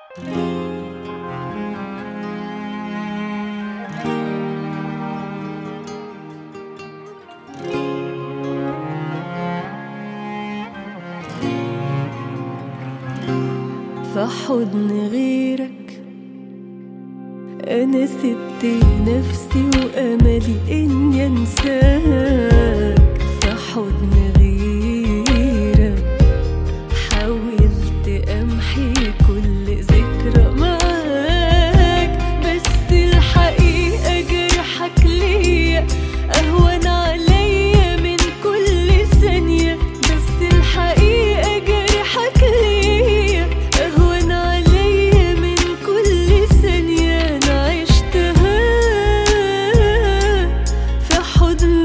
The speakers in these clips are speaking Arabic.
في حضن غيرك أنا سبت نفسي وأملي إني أنساك. في حضن غيرك حاولت أمحي كل ذكرى معاك، بس الحقيقة جرحك ليا أهون عليا من كل ثانية. بس الحقيقة جرحك ليا أهون عليا من كل ثانية أنا عشتها في حضن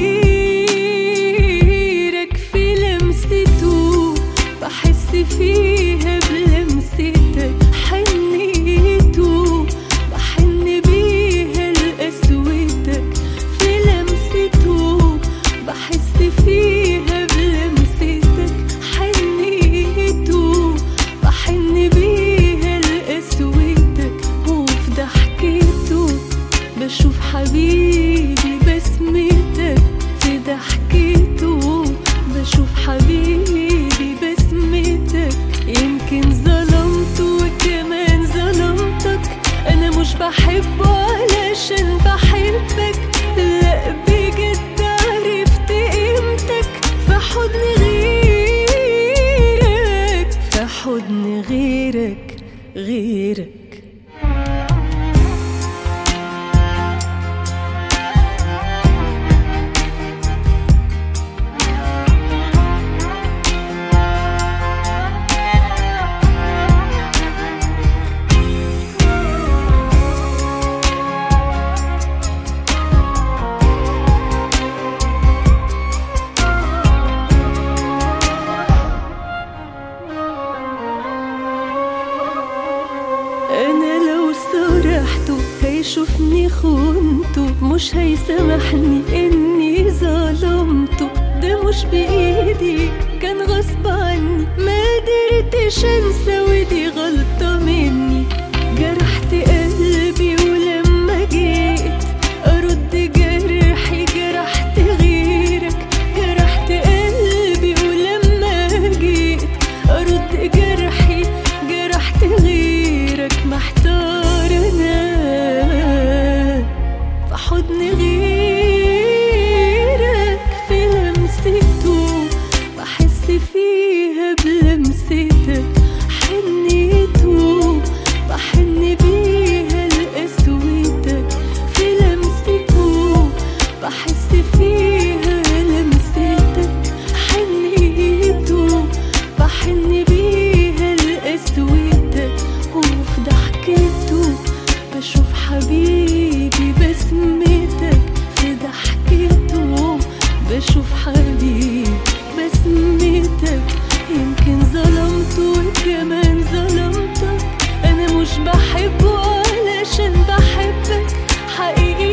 غيرك. في لمسته بحس فيها بلمستك، حنيته بحن بيها لقسوتك. في لمسته بحس فيها بلمستك، حنيته بحن بيها لقسوتك. وفي ضحكته بشوف حبيبي بسمتك، في ضحكته بشوف حبيبي بسمتك. يمكن ظلمته وكمان ظلمتك، أنا مش بحبه علشان بحبك، لأ بجد عرفت قيمتك. في حضن غيرك، في حضن غيرك. أنا لو صرحته هيشوفني خونته، مش هيسامحني إني ظلمته. ده مش بإيدي كان غصب عني، ما قدرتش أنسى ودي غلطة مني. جرحت قلبي ولما جيت أرد جرحي جرحت غيرك. جرحت قلبي ولما جيت أرد جرحي جرحت غيرك. محتار أنا في حضن غيرك. في لمسته بحس فيها بلمستك، حنيته بحن بيها لقسوتك. في لمسته بحس فيها لمستك، حنيته بحن بيها لقسوتك. وفي ضحكته بشوف حبيبي بسمتك، في ضحكته بشوف حبيبي بسمتك. يمكن ظلمته وكمان ظلمتك، أنا مش بحبه علشان بحبك حقيقي.